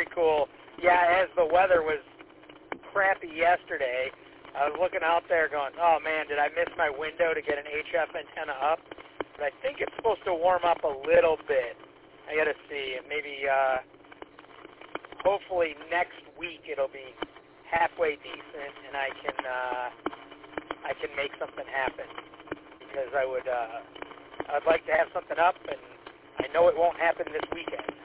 very cool. Yeah, as the weather was crappy yesterday, I was looking out there going, oh, man, did I miss my window to get an HF antenna up? But I think it's supposed to warm up a little bit. I got to see. Maybe hopefully next week it'll be halfway decent, and I can make something happen, because I'd like to have something up, and I know it won't happen this weekend.